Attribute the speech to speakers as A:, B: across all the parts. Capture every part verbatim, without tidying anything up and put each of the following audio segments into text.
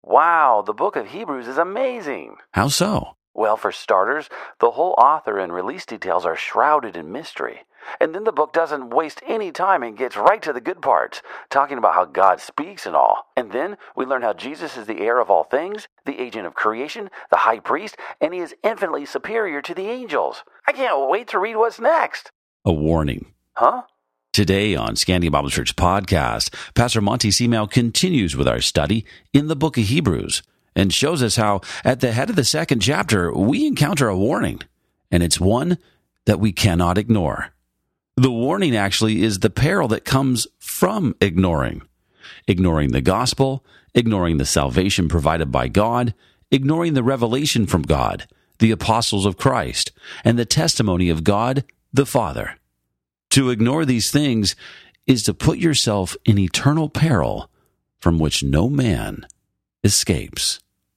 A: Wow, the book of Hebrews is amazing.
B: How so?
A: Well, for starters, the whole author and release details are shrouded in mystery. And then the book doesn't waste any time and gets right to the good parts, talking about how God speaks and all. And then we learn how Jesus is the heir of all things, the agent of creation, the high priest, and he is infinitely superior to the angels. I can't wait to read what's next.
B: A warning.
A: Huh?
B: Today on Scandia Bible Church podcast, Pastor Monty Seamel continues with our study in the book of Hebrews and shows us how at the head of the second chapter, we encounter a warning, and it's one that we cannot ignore. The warning actually is the peril that comes from ignoring. Ignoring the gospel, ignoring the salvation provided by God, ignoring the revelation from God, the apostles of Christ, and the testimony of God the Father. To ignore these things is to put yourself in eternal peril from which no man escapes.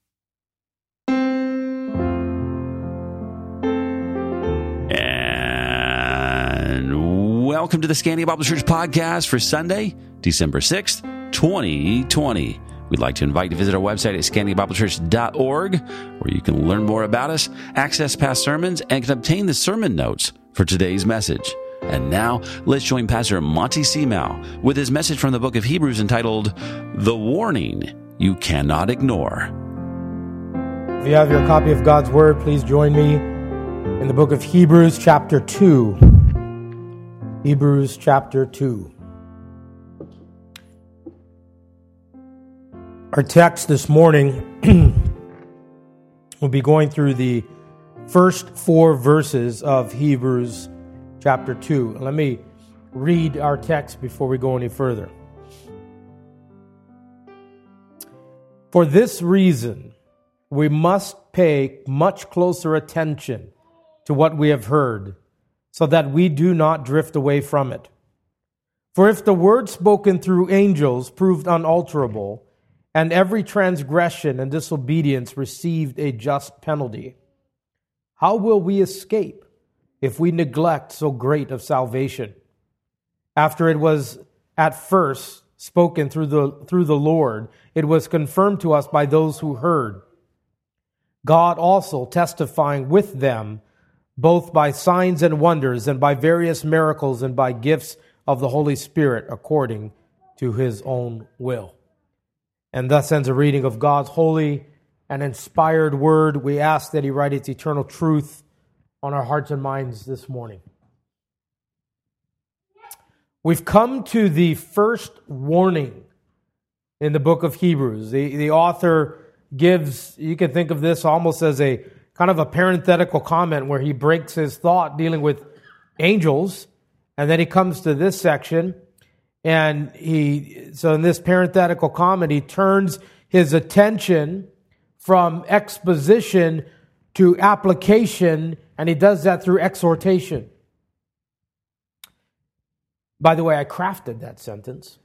B: And welcome to the Scandia Bible Church podcast for Sunday, December sixth, twenty twenty. We'd like to invite you to visit our website at scandia bible church dot org, where you can learn more about us, access past sermons, and can obtain the sermon notes for today's message. And now, let's join Pastor Monty Seamel with his message from the book of Hebrews entitled, The Warning You Cannot Ignore.
C: If you have your copy of God's Word, please join me in the book of Hebrews chapter two. Hebrews chapter two. Our text this morning will be going through the first four verses of Hebrews chapter two. Let me read our text before we go any further. For this reason, we must pay much closer attention to what we have heard, so that we do not drift away from it. For if the word spoken through angels proved unalterable, and every transgression and disobedience received a just penalty, how will we escape if we neglect so great of salvation? After it was at first spoken through the through the Lord, it was confirmed to us by those who heard. God also testifying with them, both by signs and wonders, and by various miracles, and by gifts of the Holy Spirit, according to His own will. And thus ends a reading of God's holy and inspired word. We ask that He write its eternal truth on our hearts and minds this morning. We've come to the first warning in the book of Hebrews. The, the author gives, you can think of this almost as a kind of a parenthetical comment where he breaks his thought dealing with angels, and then he comes to this section, and he, so in this parenthetical comment, he turns his attention from exposition to application, and he does that through exhortation. By the way, I crafted that sentence.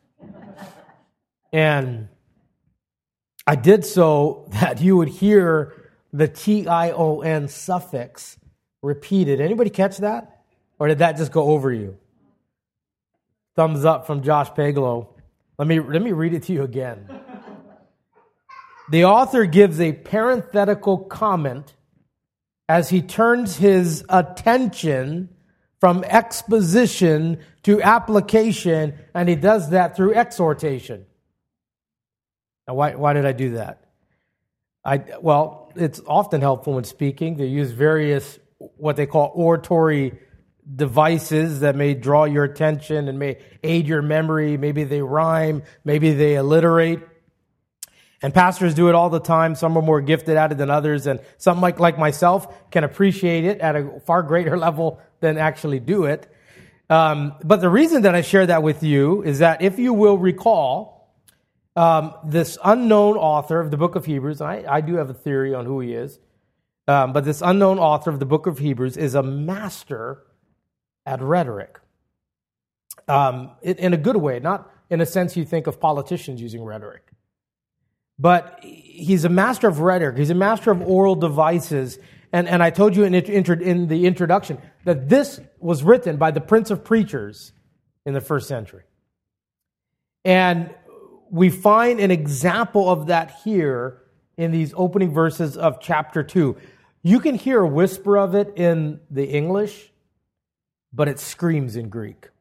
C: And I did so that you would hear the T I O N suffix repeated. Anybody catch that? Or did that just go over you? Thumbs up from Josh Pagelo. Let me, let me read it to you again. The author gives a parenthetical comment as he turns his attention from exposition to application, and he does that through exhortation. Now, why, why did I do that? I, well, it's often helpful when speaking to use various, what they call oratory devices that may draw your attention and may aid your memory. Maybe they rhyme, maybe they alliterate. And pastors do it all the time. Some are more gifted at it than others, and some, like, like myself, can appreciate it at a far greater level than actually do it. Um, but the reason that I share that with you is that if you will recall, um, this unknown author of the book of Hebrews, and I, I do have a theory on who he is, um, but this unknown author of the book of Hebrews is a master at rhetoric. Um, in, in a good way, not in a sense you think of politicians using rhetoric. But he's a master of rhetoric. He's a master of oral devices. And, and I told you in, in the introduction that this was written by the Prince of Preachers in the first century. And we find an example of that here in these opening verses of chapter two. You can hear a whisper of it in the English, but it screams in Greek.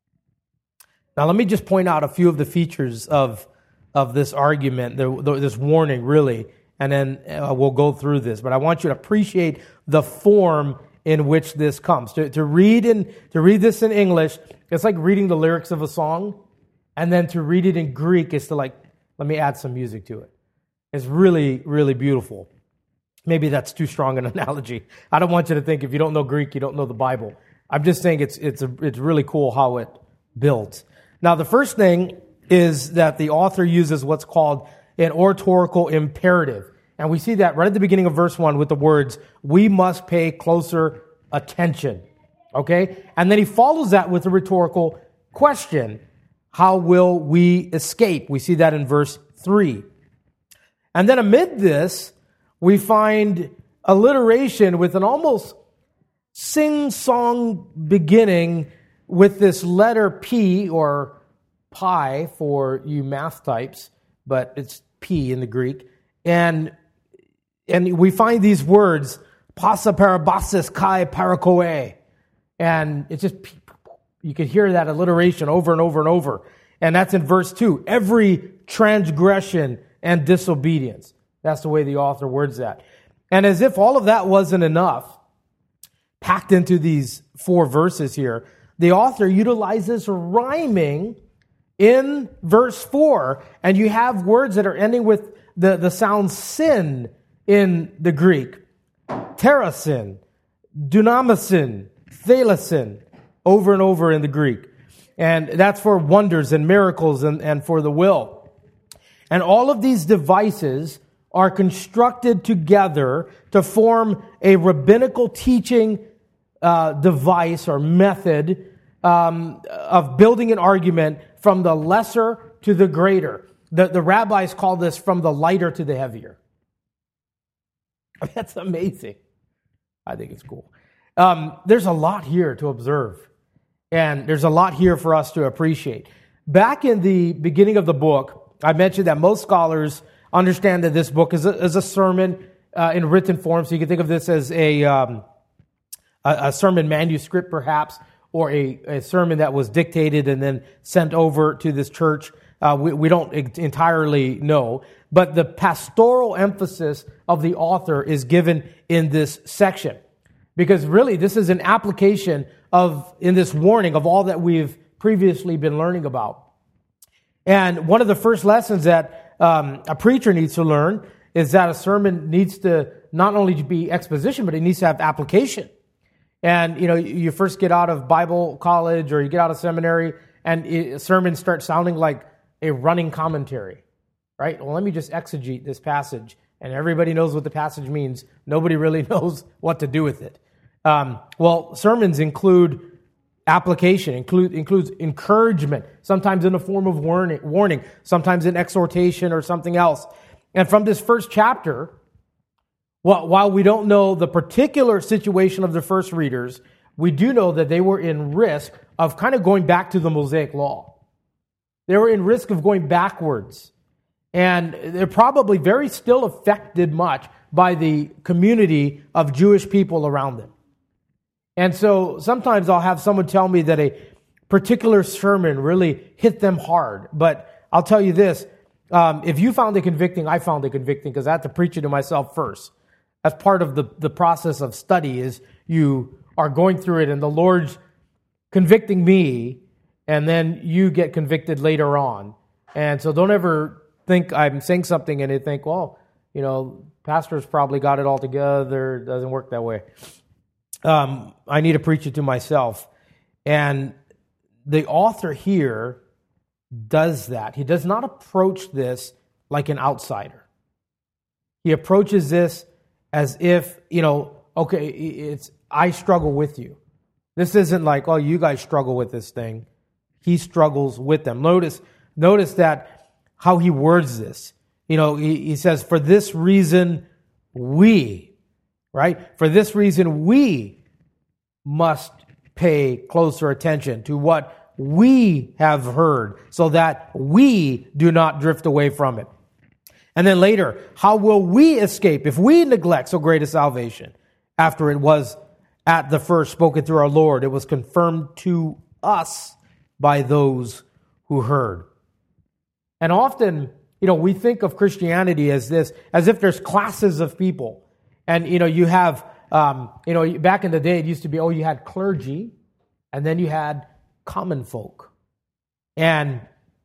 C: Now, let me just point out a few of the features of, of this argument, the, the, this warning, really, and then uh, we'll go through this. But I want you to appreciate the form in which this comes. To, to read in to read this in English, it's like reading the lyrics of a song, and then to read it in Greek is to like, let me add some music to it. It's really, really beautiful. Maybe that's too strong an analogy. I don't want you to think if you don't know Greek, you don't know the Bible. I'm just saying it's it's a, it's really cool how it built. Now, the first thing is that the author uses what's called an oratorical imperative. And we see that right at the beginning of verse one with the words, we must pay closer attention. Okay? And then he follows that with a rhetorical question. How will we escape? We see that in verse three. And then amid this, we find alliteration with an almost sing-song beginning with this letter P, or pi for you math types, but it's P in the Greek. And and we find these words, pasa parabasis kai parakoe. And it's just, you can hear that alliteration over and over and over. And that's in verse two. Every transgression and disobedience. That's the way the author words that. And as if all of that wasn't enough, packed into these four verses here, the author utilizes rhyming in verse four. And you have words that are ending with the, the sound sin in the Greek. Terasin, dunamasin, thalasin, over and over in the Greek. And that's for wonders and miracles and, and for the will. And all of these devices are constructed together to form a rabbinical teaching uh, device or method um, of building an argument from the lesser to the greater. The, the rabbis call this from the lighter to the heavier. That's amazing. I think it's cool. Um, there's a lot here to observe. And there's a lot here for us to appreciate. Back in the beginning of the book, I mentioned that most scholars understand that this book is a, is a sermon uh, in written form. So you can think of this as a, um, a, a sermon manuscript, perhaps, or a, a sermon that was dictated and then sent over to this church. Uh, we, we don't entirely know. But the pastoral emphasis of the author is given in this section. Because really, this is an application of, in this warning, of all that we've previously been learning about. And one of the first lessons that um, a preacher needs to learn is that a sermon needs to not only be exposition, but it needs to have application. And, you know, you first get out of Bible college or you get out of seminary and it, sermons start sounding like a running commentary, right? Well, let me just exegete this passage. And everybody knows what the passage means. Nobody really knows what to do with it. Um, well, sermons include application, include includes encouragement, sometimes in the form of warning, warning, sometimes in exhortation or something else. And from this first chapter, well, while we don't know the particular situation of the first readers, we do know that they were in risk of kind of going back to the Mosaic Law. They were in risk of going backwards. And they're probably very still affected much by the community of Jewish people around them. And so sometimes I'll have someone tell me that a particular sermon really hit them hard. But I'll tell you this, um, if you found it convicting, I found it convicting because I had to preach it to myself first. That's part of the, the process of study is you are going through it and the Lord's convicting me and then you get convicted later on. And so don't ever think I'm saying something and you think, well, you know, pastor's probably got it all together. It doesn't work that way. Um, I need to preach it to myself. And the author here does that. He does not approach this like an outsider. He approaches this as if, you know, okay, it's I struggle with you. This isn't like, oh, you guys struggle with this thing. He struggles with them. Notice, notice that how he words this. You know, he, he says, for this reason, we, right? For this reason, we must pay closer attention to what we have heard, so that we do not drift away from it. And then later, how will we escape if we neglect so great a salvation? After it was at the first spoken through our Lord, it was confirmed to us by those who heard. And often, you know, we think of Christianity as this, as if there's classes of people. And, you know, you have, um, you know, back in the day, it used to be, oh, you had clergy, and then you had common folk. And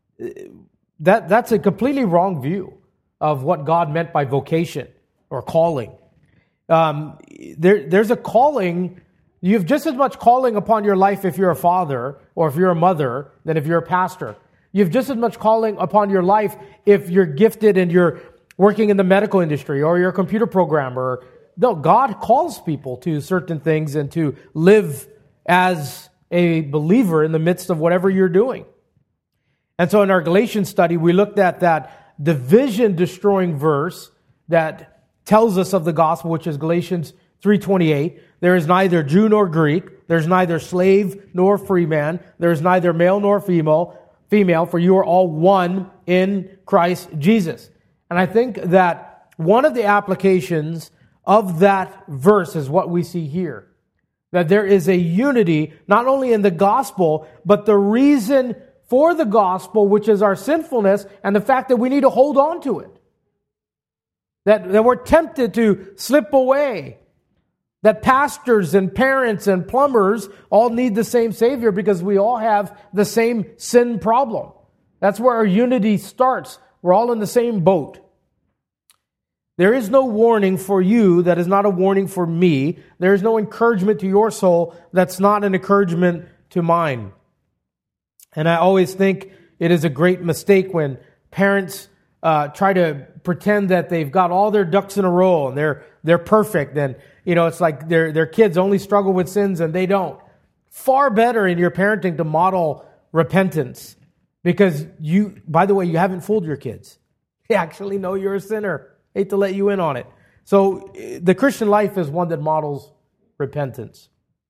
C: that that's a completely wrong view of what God meant by vocation or calling. Um, there, there's a calling. You have just as much calling upon your life if you're a father or if you're a mother than if you're a pastor. You have just as much calling upon your life if you're gifted and you're working in the medical industry or you're a computer programmer. No, God calls people to certain things and to live as a believer in the midst of whatever you're doing. And so in our Galatians study, we looked at that division-destroying verse that tells us of the gospel, which is Galatians three twenty-eight. There is neither Jew nor Greek. There's neither slave nor free man. There is neither male nor female, female, for you are all one in Christ Jesus. And I think that one of the applications of that verse is what we see here. That there is a unity, not only in the gospel, but the reason for the gospel, which is our sinfulness, and the fact that we need to hold on to it. That, that we're tempted to slip away. That pastors and parents and plumbers all need the same Savior because we all have the same sin problem. That's where our unity starts. We're all in the same boat. There is no warning for you that is not a warning for me. There is no encouragement to your soul that's not an encouragement to mine. And I always think it is a great mistake when parents uh, try to pretend that they've got all their ducks in a row and they're they're perfect. And you know, it's like their their kids only struggle with sins and they don't. Far better in your parenting to model repentance, because you, by the way, you haven't fooled your kids. They actually know you're a sinner. Hate to let you in on it. So the Christian life is one that models repentance.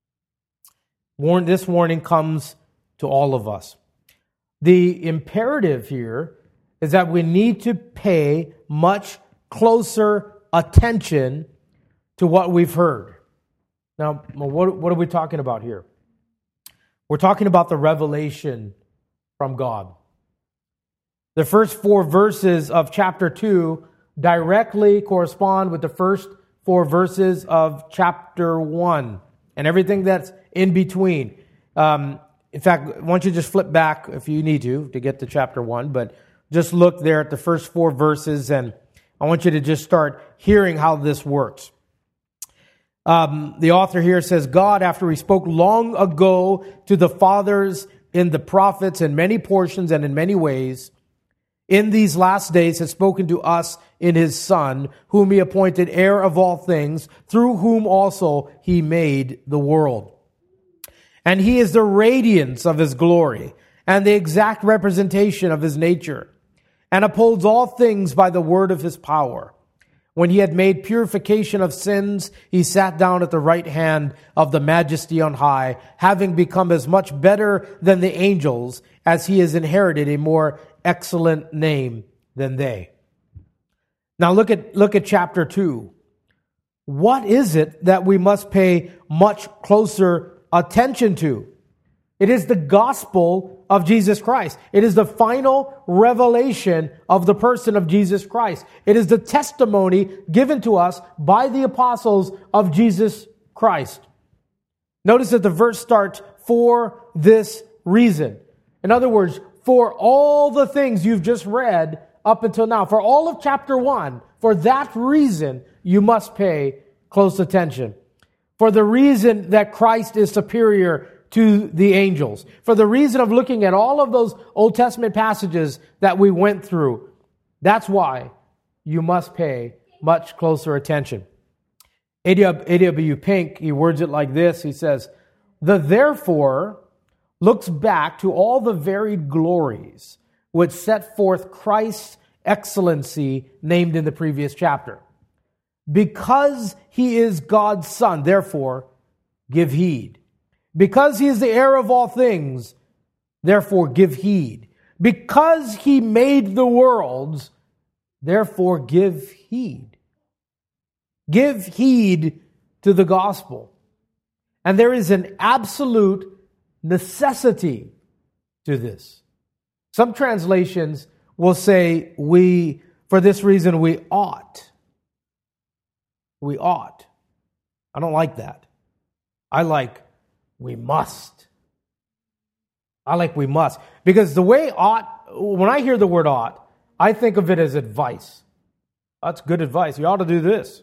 C: Warn, this warning comes to all of us. The imperative here is that we need to pay much closer attention to what we've heard. Now, what, what are we talking about here? We're talking about the revelation from God. The first four verses of chapter two directly correspond with the first four verses of chapter one and everything that's in between. Um, in fact, why don't you just flip back if you need to, to get to chapter one, but just look there at the first four verses and I want you to just start hearing how this works. Um, the author here says, God, after he spoke long ago to the fathers in the prophets in many portions and in many ways, in these last days has spoken to us in his Son, whom he appointed heir of all things, through whom also he made the world. And he is the radiance of his glory and the exact representation of his nature, and upholds all things by the word of his power. When he had made purification of sins, he sat down at the right hand of the Majesty on high, having become as much better than the angels as he has inherited a more excellent name than they. Now look at look at chapter two. What is it that we must pay much closer attention to? It is the gospel of Jesus Christ. It is the final revelation of the person of Jesus Christ. It is the testimony given to us by the apostles of Jesus Christ. Notice that the verse starts, for this reason. In other words, for all the things you've just read up until now, for all of chapter one, for that reason, you must pay close attention. For the reason that Christ is superior to the angels. For the reason of looking at all of those Old Testament passages that we went through. That's why you must pay much closer attention. A W Pink, he words it like this. He says, the therefore looks back to all the varied glories which set forth Christ's excellency named in the previous chapter. Because he is God's Son, therefore, give heed. Because he is the heir of all things, therefore give heed. Because he made the worlds, therefore give heed. Give heed to the gospel. And there is an absolute necessity to this. Some translations will say, we, for this reason, we ought. We ought. I don't like that. I like, we must. I like we must. Because the way ought, when I hear the word ought, I think of it as advice. That's good advice. You ought to do this.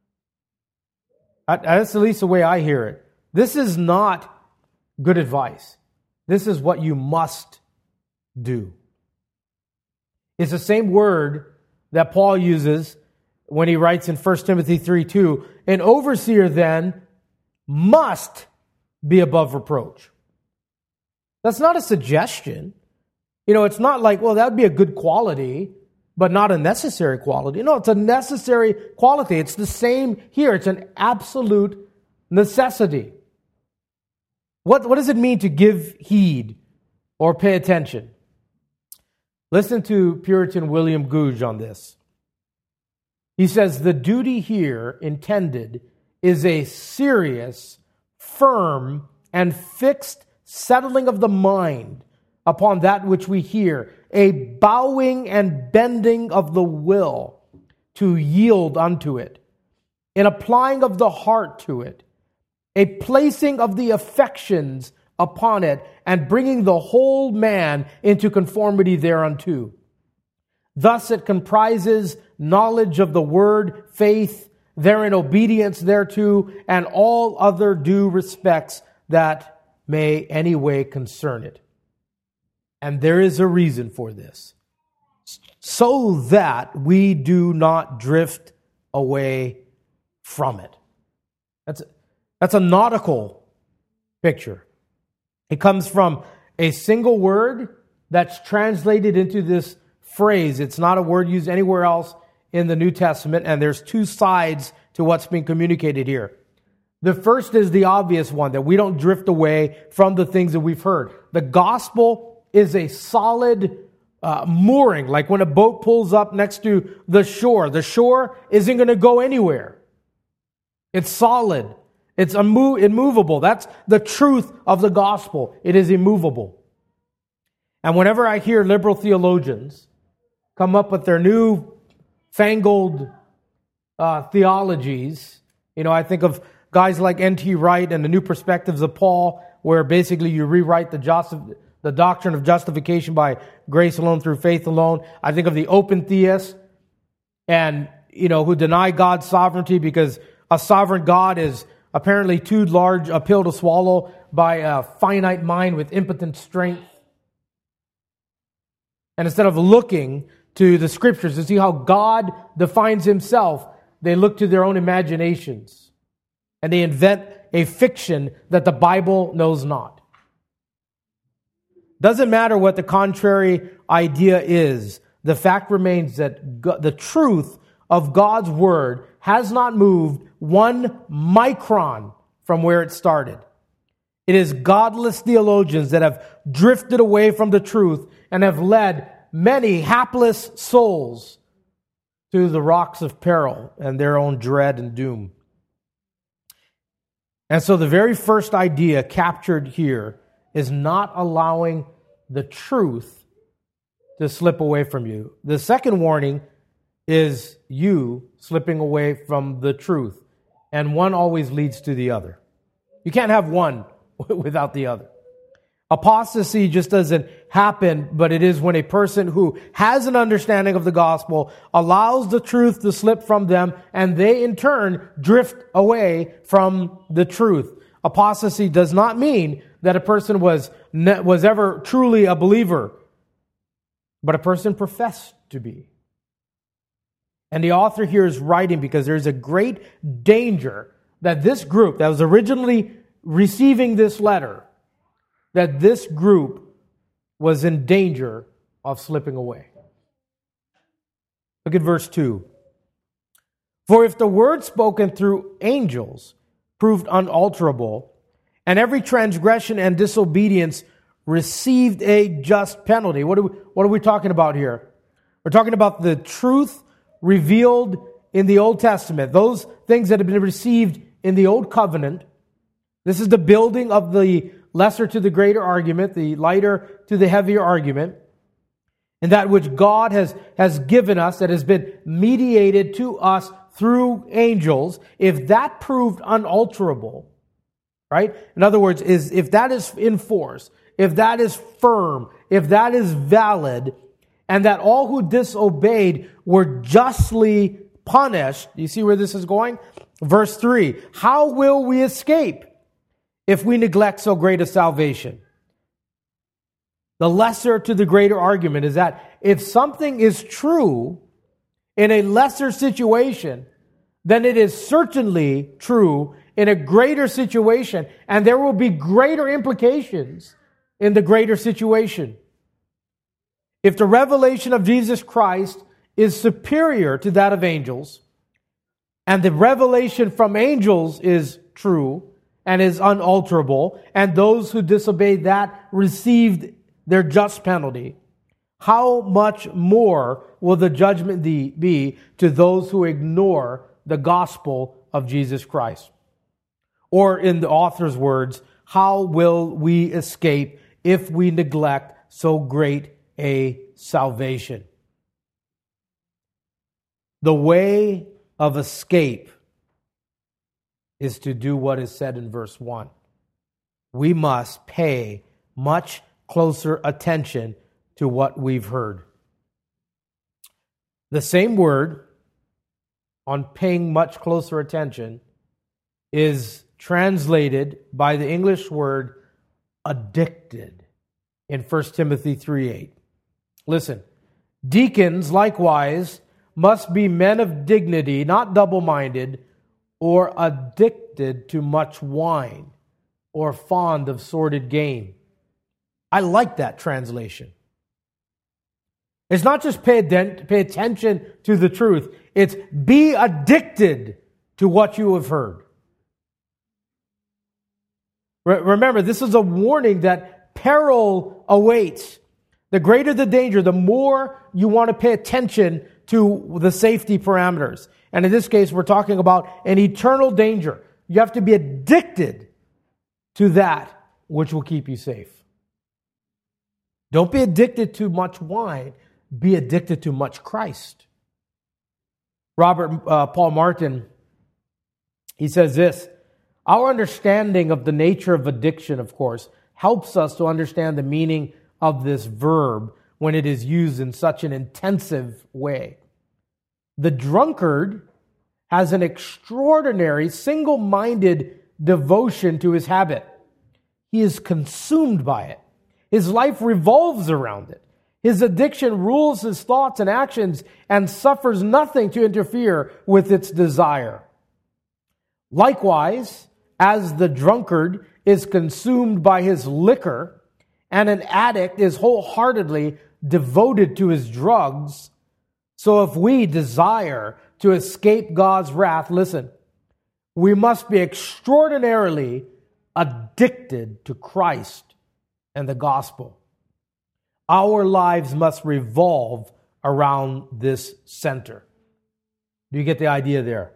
C: That's at least the way I hear it. This is not good advice. This is what you must do. It's the same word that Paul uses when he writes in First Timothy three two, an overseer then must be above reproach. That's not a suggestion. You know, it's not like, well, that would be a good quality, but not a necessary quality. No, it's a necessary quality. It's the same here. It's an absolute necessity. What, what does it mean to give heed or pay attention? Listen to Puritan William Gouge on this. He says, the duty here intended is a serious, firm, and fixed settling of the mind upon that which we hear, a bowing and bending of the will to yield unto it, an applying of the heart to it, a placing of the affections upon it, and bringing the whole man into conformity thereunto. Thus it comprises knowledge of the word, faith, therein obedience thereto, and all other due respects that may any way concern it. And there is a reason for this, so that we do not drift away from it. That's, that's a nautical picture. It comes from a single word that's translated into this phrase. It's not a word used anywhere else in the New Testament, and there's two sides to what's being communicated here. The first is the obvious one, that we don't drift away from the things that we've heard. The gospel is a solid uh, mooring, like when a boat pulls up next to the shore. The shore isn't going to go anywhere. It's solid. It's immo- immovable. That's the truth of the gospel. It is immovable. And whenever I hear liberal theologians come up with their new fangled uh, theologies, you know, I think of guys like N T Wright and the New Perspectives of Paul, where basically you rewrite the, just, the doctrine of justification by grace alone through faith alone. I think of the open theists, and you know, who deny God's sovereignty because a sovereign God is apparently too large a pill to swallow by a finite mind with impotent strength. And instead of looking to the scriptures to see how God defines himself, they look to their own imaginations. And they invent a fiction that the Bible knows not. Doesn't matter what the contrary idea is. The fact remains that God, the truth of God's word has not moved one micron from where it started. It is godless theologians that have drifted away from the truth and have led many hapless souls to the rocks of peril and their own dread and doom. And so the very first idea captured here is not allowing the truth to slip away from you. The second warning is you slipping away from the truth. And one always leads to the other. You can't have one without the other. Apostasy just doesn't happen, but it is when a person who has an understanding of the gospel allows the truth to slip from them, and they in turn drift away from the truth. Apostasy does not mean that a person was, was ever truly a believer, but a person professed to be. And the author here is writing because there's a great danger that this group that was originally receiving this letter, that this group was in danger of slipping away. Look at verse two. For if the word spoken through angels proved unalterable, and every transgression and disobedience received a just penalty. What are we, what are we talking about here? We're talking about the truth revealed in the Old Testament, those things that have been received in the Old Covenant. This is the building of the lesser to the greater argument, the lighter to the heavier argument, and that which God has, has given us, that has been mediated to us through angels. If that proved unalterable, right? In other words, is if that is in force, if that is firm, if that is valid, and that all who disobeyed were justly punished. Do you see where this is going? Verse three, how will we escape if we neglect so great a salvation? The lesser to the greater argument is that if something is true in a lesser situation, then it is certainly true in a greater situation, and there will be greater implications in the greater situation. If the revelation of Jesus Christ is superior to that of angels, and the revelation from angels is true and is unalterable, and those who disobeyed that received their just penalty, how much more will the judgment be to those who ignore the gospel of Jesus Christ? Or in the author's words, how will we escape if we neglect so great a salvation? The way of escape is to do what is said in verse one. We must pay much closer attention to what we've heard. The same word on paying much closer attention is translated by the English word addicted in First Timothy three eight. Listen, deacons likewise must be men of dignity, not double-minded, or addicted to much wine, or fond of sordid gain. I like that translation. It's not just pay, atten- pay attention to the truth. It's be addicted to what you have heard. Re- remember, this is a warning that peril awaits. The greater the danger, the more you want to pay attention to the safety parameters. And in this case, we're talking about an eternal danger. You have to be addicted to that which will keep you safe. Don't be addicted to much wine. Be addicted to much Christ. Robert uh, Paul Martin, he says this, our understanding of the nature of addiction, of course, helps us to understand the meaning of this verb when it is used in such an intensive way. The drunkard has an extraordinary, single-minded devotion to his habit. He is consumed by it. His life revolves around it. His addiction rules his thoughts and actions and suffers nothing to interfere with its desire. Likewise, as the drunkard is consumed by his liquor and an addict is wholeheartedly devoted to his drugs, so if we desire to escape God's wrath, listen, we must be extraordinarily addicted to Christ and the gospel. Our lives must revolve around this center. Do you get the idea there?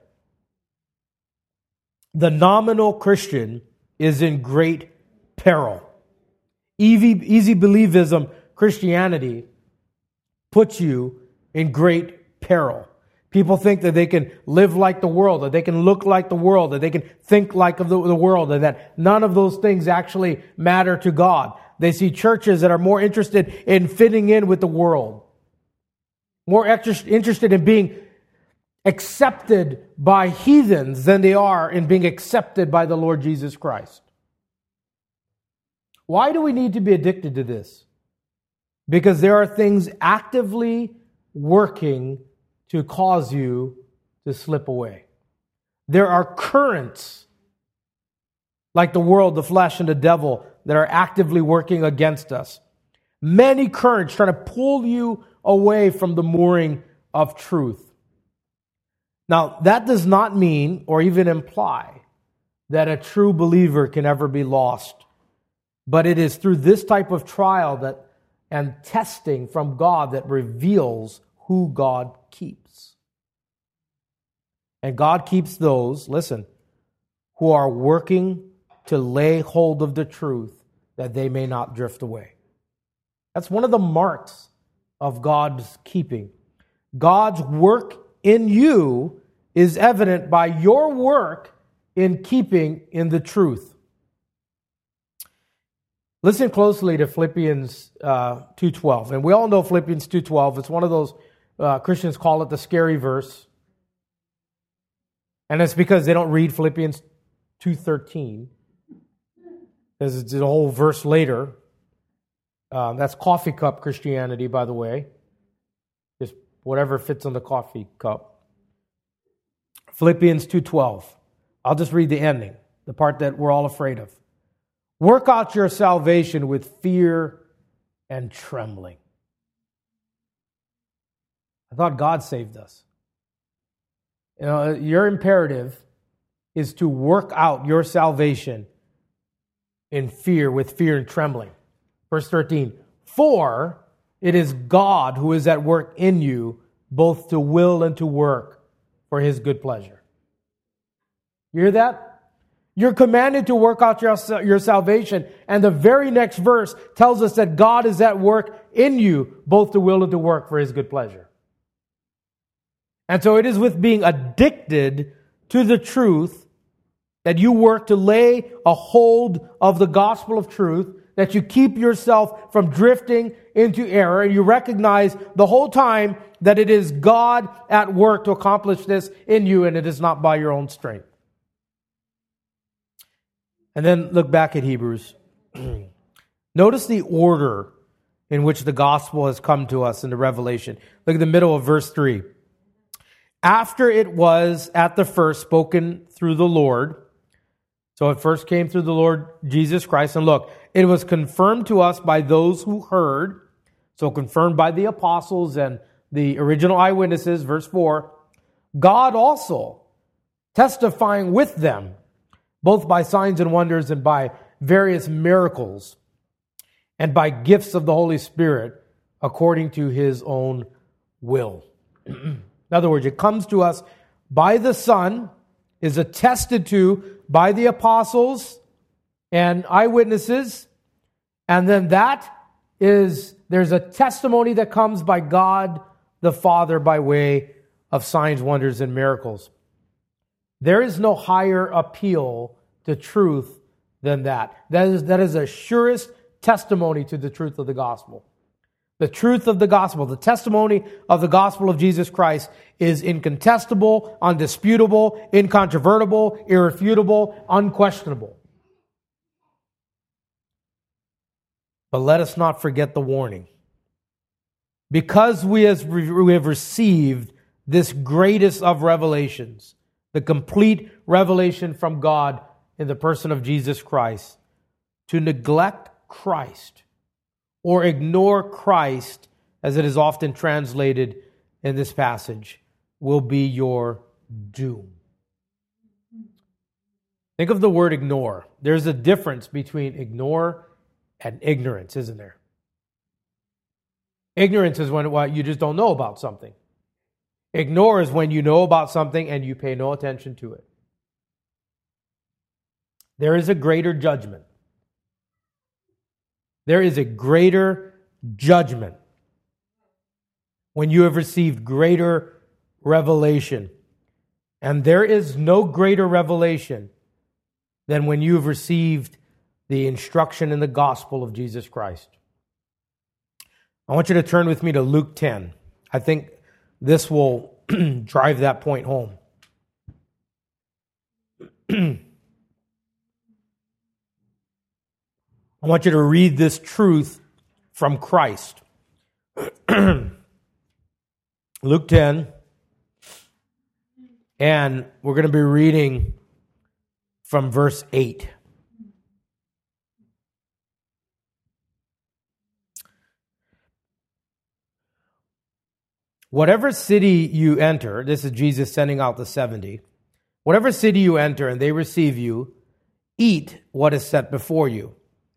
C: The nominal Christian is in great peril. Easy, easy believism Christianity puts you in great peril. People think that they can live like the world, that they can look like the world, that they can think like the, the world, and that none of those things actually matter to God. They see churches that are more interested in fitting in with the world, more interested in being accepted by heathens than they are in being accepted by the Lord Jesus Christ. Why do we need to be addicted to this? Because there are things actively working to cause you to slip away. There are currents, like the world, the flesh, and the devil, that are actively working against us. Many currents trying to pull you away from the mooring of truth. Now, that does not mean or even imply that a true believer can ever be lost. But it is through this type of trial that and testing from God that reveals who God keeps. And God keeps those, listen, who are working to lay hold of the truth that they may not drift away. That's one of the marks of God's keeping. God's work in you is evident by your work in keeping in the truth. Listen closely to Philippians uh, two twelve. And we all know Philippians two twelve. It's one of those, uh, Christians call it the scary verse. And it's because they don't read Philippians two thirteen. Because it's a whole verse later. Um, that's coffee cup Christianity, by the way. Just whatever fits on the coffee cup. Philippians two twelve. I'll just read the ending, the part that we're all afraid of. Work out your salvation with fear and trembling. I thought God saved us. You know, your imperative is to work out your salvation in fear, with fear and trembling. Verse thirteen, for it is God who is at work in you, both to will and to work for His good pleasure. You hear that? You're commanded to work out your, your salvation. And the very next verse tells us that God is at work in you, both to will and to work for His good pleasure. And so it is with being addicted to the truth that you work to lay a hold of the gospel of truth, that you keep yourself from drifting into error, and you recognize the whole time that it is God at work to accomplish this in you, and it is not by your own strength. And then look back at Hebrews. Notice the order in which the gospel has come to us in the Revelation. Look at the middle of verse three. After it was at the first spoken through the Lord, so it first came through the Lord Jesus Christ, and look, it was confirmed to us by those who heard, so confirmed by the apostles and the original eyewitnesses, verse four, God also testifying with them, both by signs and wonders and by various miracles and by gifts of the Holy Spirit according to His own will. In other words, it comes to us by the Son, is attested to by the apostles and eyewitnesses, and then that is, there's a testimony that comes by God the Father by way of signs, wonders, and miracles. There is no higher appeal to truth than that. That is, that is the surest testimony to the truth of the gospel. The truth of the gospel, the testimony of the gospel of Jesus Christ is incontestable, undisputable, incontrovertible, irrefutable, unquestionable. But let us not forget the warning. Because we have received this greatest of revelations, the complete revelation from God in the person of Jesus Christ, to neglect Christ or ignore Christ, as it is often translated in this passage, will be your doom. Think of the word ignore. There's a difference between ignore and ignorance, isn't there? Ignorance is when well, you just don't know about something. Ignore is when you know about something and you pay no attention to it. There is a greater judgment. There is a greater judgment when you have received greater revelation. And there is no greater revelation than when you have received the instruction in the gospel of Jesus Christ. I want you to turn with me to Luke ten. I think this will drive that point home. I want you to read this truth from Christ. Luke ten, and we're going to be reading from verse eight. Whatever city you enter, this is Jesus sending out the seventy, whatever city you enter and they receive you, eat what is set before you.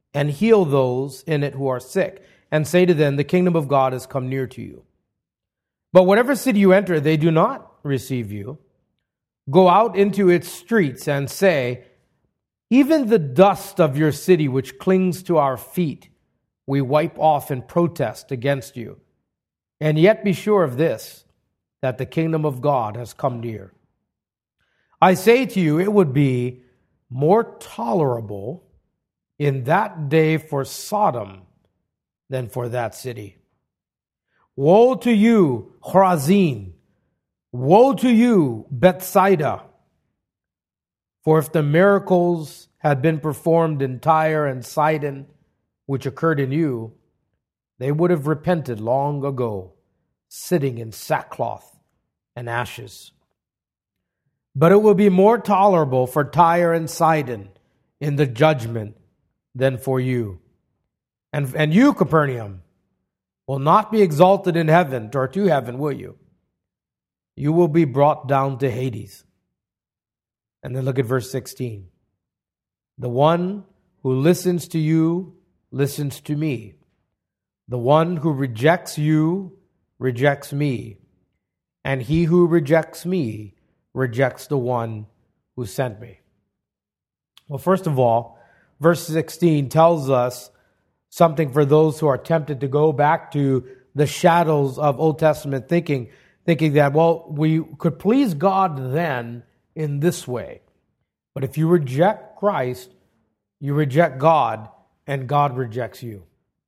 C: and heal those in it who are sick, and say to them, the kingdom of God has come near to you. But whatever city you enter, they do not receive you. Go out into its streets and say, even the dust of your city which clings to our feet, we wipe off in protest against you. And yet be sure of this, that the kingdom of God has come near. I say to you, it would be more tolerable in that day for Sodom than for that city. Woe to you, Chorazin! Woe to you, Bethsaida! For if the miracles had been performed in Tyre and Sidon, which occurred in you, they would have repented long ago, sitting in sackcloth and ashes. But it will be more tolerable for Tyre and Sidon in the judgment than for you. And, and you, Capernaum, will not be exalted in heaven, or to heaven, will you? You will be brought down to Hades. And then look at verse sixteen. The one who listens to you listens to me. The one who rejects you rejects me. And he who rejects me rejects the one who sent me. Well, first of all, verse sixteen tells us something for those who are tempted to go back to the shadows of Old Testament thinking, thinking that, well, we could please God then in this way. But if you reject Christ, you reject God, and God rejects you.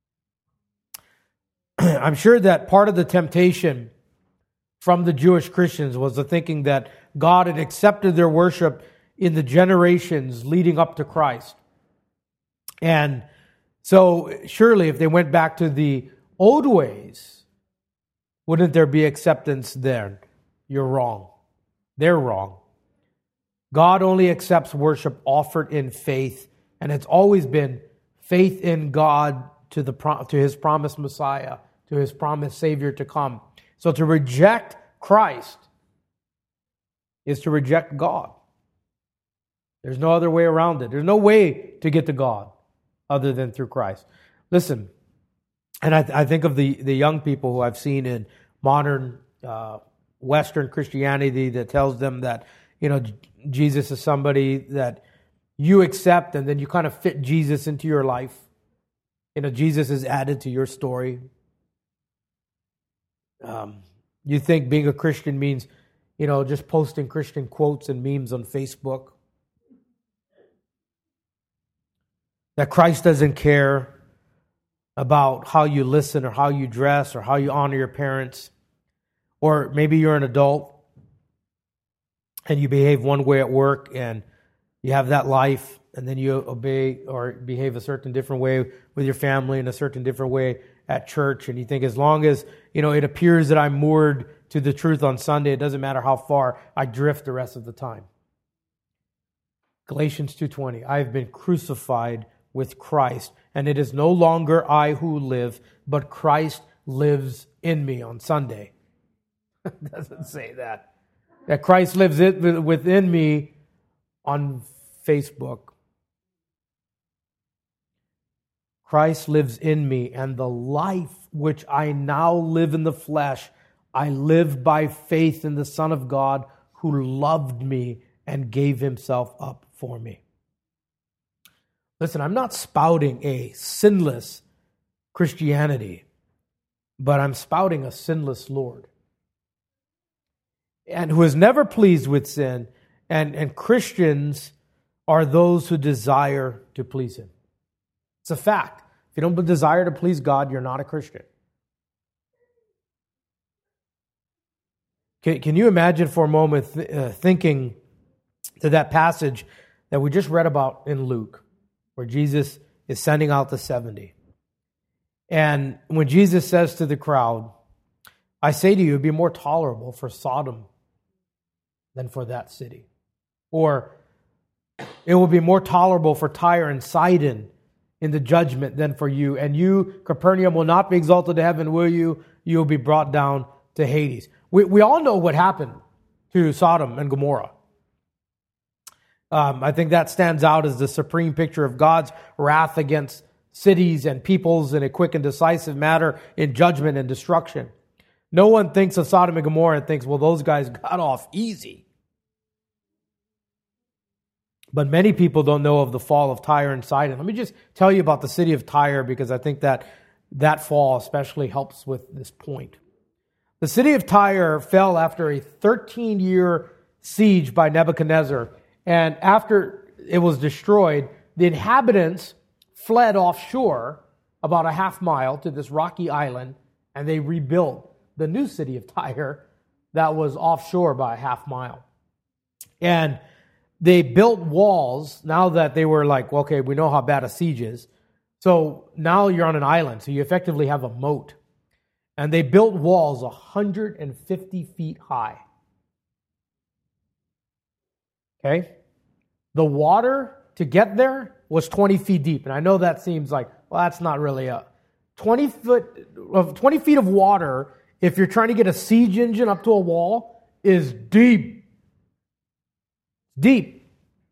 C: I'm sure that part of the temptation from the Jewish Christians was the thinking that God had accepted their worship in the generations leading up to Christ. And so surely if they went back to the old ways, wouldn't there be acceptance there? You're wrong. They're wrong. God only accepts worship offered in faith, and it's always been faith in God to the to His promised Messiah, to His promised Savior to come. So to reject Christ is to reject God. There's no other way around it. There's no way to get to God other than through Christ. Listen, and I, I think of the, the young people who I've seen in modern uh, Western Christianity that tells them that, you know, Jesus is somebody that you accept and then you kind of fit Jesus into your life. You know, Jesus is added to your story. Um, you think being a Christian means, you know, just posting Christian quotes and memes on Facebook. That Christ doesn't care about how you listen or how you dress or how you honor your parents. Or maybe you're an adult and you behave one way at work and you have that life, and then you obey or behave a certain different way with your family and a certain different way at church. And you think as long as, you know, it appears that I'm moored to the truth on Sunday, it doesn't matter how far I drift the rest of the time. Galatians two twenty, I have been crucified with Christ, and it is no longer I who live, but Christ lives in me on Sunday. It doesn't say that. That Christ lives within me on Facebook. Christ lives in me, and the life which I now live in the flesh, I live by faith in the Son of God who loved me and gave himself up for me. Listen, I'm not spouting a sinless Christianity, but I'm spouting a sinless Lord, and who is never pleased with sin, and, and Christians are those who desire to please Him. It's a fact. If you don't desire to please God, you're not a Christian. Can, can you imagine for a moment th- uh, thinking to that passage that we just read about in Luke, where Jesus is sending out the seventy. And when Jesus says to the crowd, I say to you, it would be more tolerable for Sodom than for that city. Or it will be more tolerable for Tyre and Sidon in the judgment than for you. And you, Capernaum, will not be exalted to heaven, will you? You will be brought down to Hades. We, we all know what happened to Sodom and Gomorrah. Um, I think that stands out as the supreme picture of God's wrath against cities and peoples in a quick and decisive manner in judgment and destruction. No one thinks of Sodom and Gomorrah and thinks, well, those guys got off easy. But many people don't know of the fall of Tyre and Sidon. Let me just tell you about the city of Tyre, because I think that that fall especially helps with this point. The city of Tyre fell after a thirteen-year siege by Nebuchadnezzar. And after it was destroyed, the inhabitants fled offshore about a half mile to this rocky island, and they rebuilt the new city of Tyre that was offshore by a half mile. And they built walls now that they were like, okay, we know how bad a siege is. So now you're on an island, so you effectively have a moat. And they built walls one hundred fifty feet high. Okay? The water to get there was twenty feet deep. And I know that seems like, well, that's not really a twenty foot of twenty feet of water, if you're trying to get a siege engine up to a wall, is deep. Deep.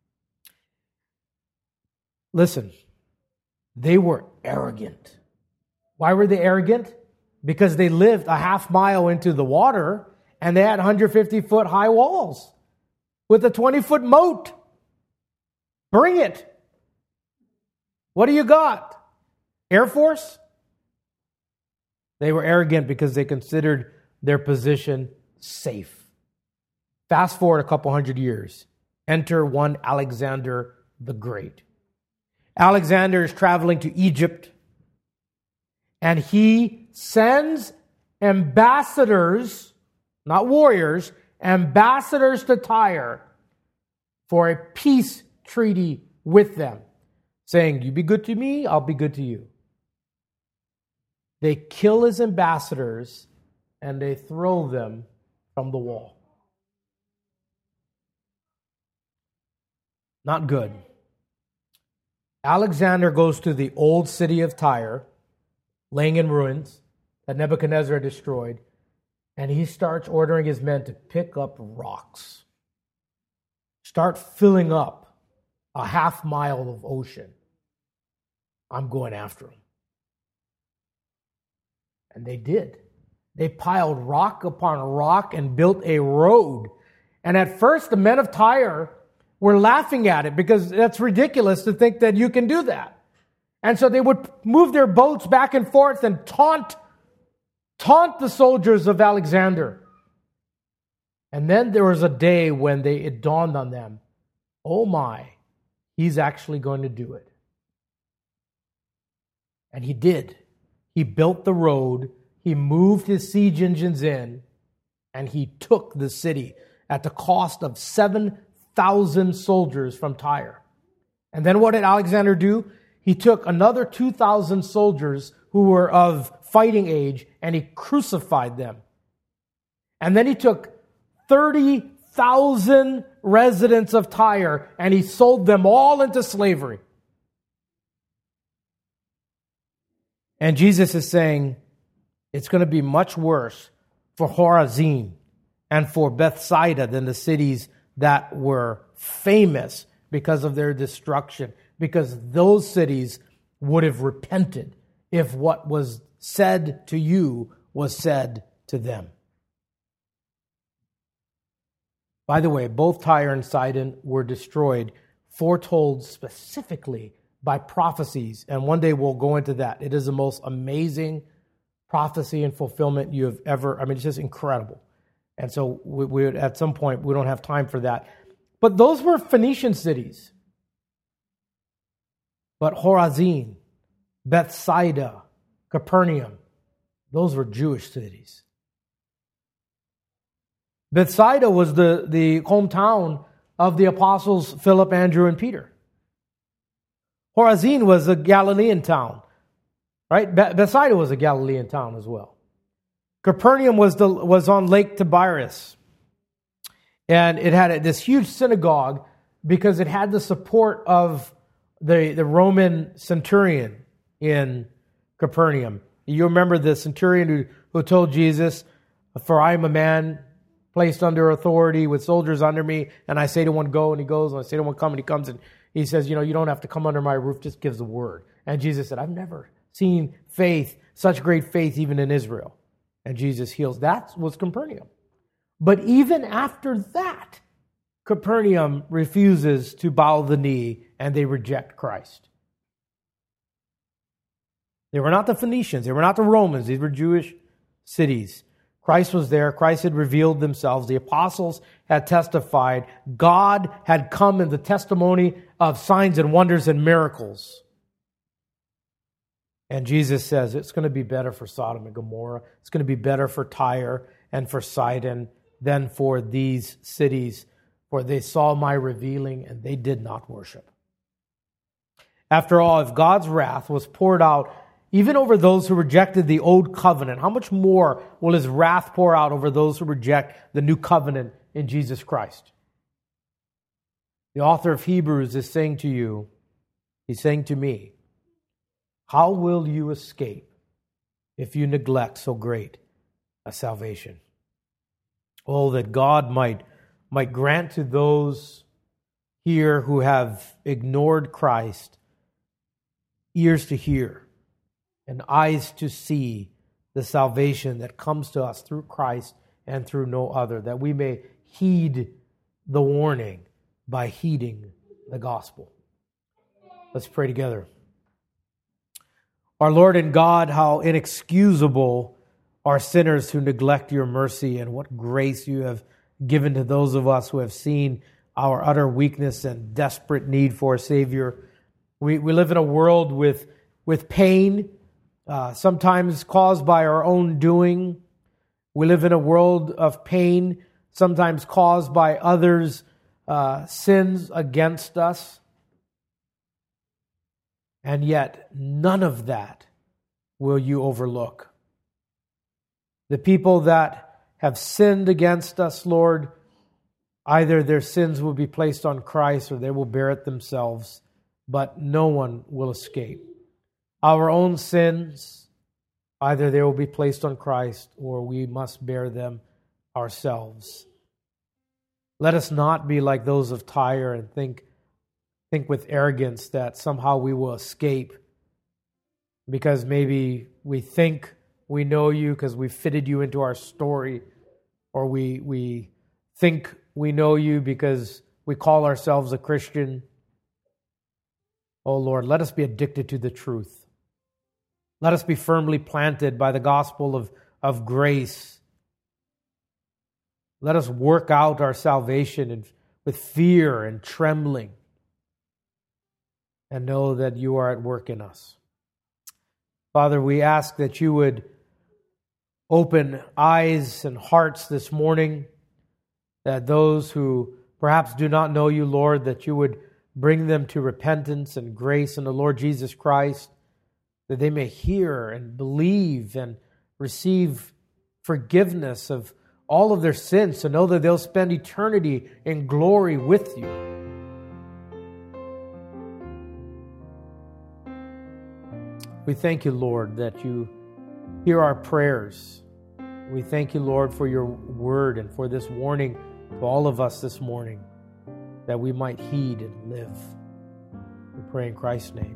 C: Listen, they were arrogant. Why were they arrogant? Because they lived a half mile into the water and they had one hundred fifty foot high walls with a twenty foot moat. Bring it. What do you got? Air Force? They were arrogant because they considered their position safe. Fast forward a couple hundred years. Enter one Alexander the Great. Alexander is traveling to Egypt, and he sends ambassadors, not warriors, ambassadors to Tyre for a peace treaty with them, saying, you be good to me, I'll be good to you. They kill his ambassadors and they throw them from the wall. Not good. Alexander goes to the old city of Tyre, laying in ruins, that Nebuchadnezzar had destroyed, and he starts ordering his men to pick up rocks. Start filling up a half mile of ocean. I'm going after him. And they did. They piled rock upon rock and built a road. And at first, the men of Tyre were laughing at it because that's ridiculous to think that you can do that. And so they would move their boats back and forth and taunt, taunt the soldiers of Alexander. And then there was a day when they, it dawned on them, oh my, he's actually going to do it. And he did. He built the road, he moved his siege engines in, and he took the city at the cost of seven thousand soldiers from Tyre. And then what did Alexander do? He took another two thousand soldiers who were of fighting age, and he crucified them. And then he took thirty thousand residents of Tyre, and he sold them all into slavery. And Jesus is saying, it's going to be much worse for Chorazin and for Bethsaida than the cities that were famous because of their destruction, because those cities would have repented if what was said to you was said to them. By the way, both Tyre and Sidon were destroyed, foretold specifically by prophecies, and one day we'll go into that. It is the most amazing prophecy and fulfillment you have ever, I mean, it's just incredible. And so we, we at some point, we don't have time for that. But those were Phoenician cities. But Chorazin, Bethsaida, Capernaum, those were Jewish cities. Bethsaida was the, the hometown of the apostles Philip, Andrew, and Peter. Chorazin was a Galilean town, right? Bethsaida was a Galilean town as well. Capernaum was the was on Lake Tiberias, and it had a, this huge synagogue because it had the support of the, the Roman centurion in Capernaum. You remember the centurion who, who told Jesus, "For I am a man placed under authority with soldiers under me, and I say to one, go, and he goes, and I say to one, come, and he comes." And he says, you know, you don't have to come under my roof, just gives the word. And Jesus said, I've never seen faith, such great faith even in Israel. And Jesus heals. That was Capernaum. But even after that, Capernaum refuses to bow the knee and they reject Christ. They were not the Phoenicians. They were not the Romans. These were Jewish cities. Christ was there. Christ had revealed themselves. The apostles had testified. God had come in the testimony of signs and wonders and miracles. And Jesus says it's going to be better for Sodom and Gomorrah. It's going to be better for Tyre and for Sidon than for these cities, for they saw my revealing and they did not worship. After all, if God's wrath was poured out even over those who rejected the old covenant, how much more will his wrath pour out over those who reject the new covenant in Jesus Christ? The author of Hebrews is saying to you, he's saying to me, how will you escape if you neglect so great a salvation? Oh, that God might, might grant to those here who have ignored Christ ears to hear and eyes to see the salvation that comes to us through Christ and through no other, that we may heed the warning by heeding the gospel. Let's pray together. Our Lord and God, how inexcusable are sinners who neglect your mercy, and what grace you have given to those of us who have seen our utter weakness and desperate need for a Savior. We, we live in a world with, with pain, Uh, sometimes caused by our own doing. We live in a world of pain, sometimes caused by others' uh, sins against us. And yet, none of that will you overlook. The people that have sinned against us, Lord, either their sins will be placed on Christ or they will bear it themselves, but no one will escape. Our own sins, either they will be placed on Christ or we must bear them ourselves. Let us not be like those of Tyre and think, think with arrogance that somehow we will escape because maybe we think we know you because we fitted you into our story, or we, we think we know you because we call ourselves a Christian. Oh Lord, let us be addicted to the truth. Let us be firmly planted by the gospel of, of grace. Let us work out our salvation in, with fear and trembling, and know that you are at work in us. Father, we ask that you would open eyes and hearts this morning, that those who perhaps do not know you, Lord, that you would bring them to repentance and grace in the Lord Jesus Christ, that they may hear and believe and receive forgiveness of all of their sins, to know that they'll spend eternity in glory with you. We thank you, Lord, that you hear our prayers. We thank you, Lord, for your word and for this warning to all of us this morning, that we might heed and live. We pray in Christ's name.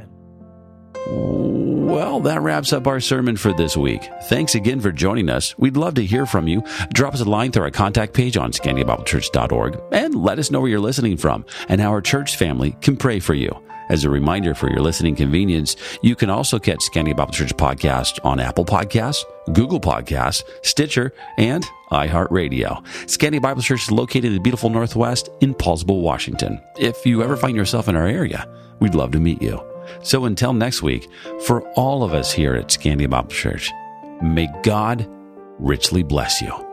B: Well, that wraps up our sermon for this week. Thanks again for joining us. We'd love to hear from you. Drop us a line through our contact page on scandia bible church dot org and let us know where you're listening from and how our church family can pray for you. As a reminder, for your listening convenience, you can also catch Scandia Bible Church podcast on Apple Podcasts, Google Podcasts, Stitcher, and iHeartRadio. Scandia Bible Church is located in the beautiful Northwest in Paulsville, Washington. If you ever find yourself in our area, we'd love to meet you. So until next week, for all of us here at Scandia Bible Church, may God richly bless you.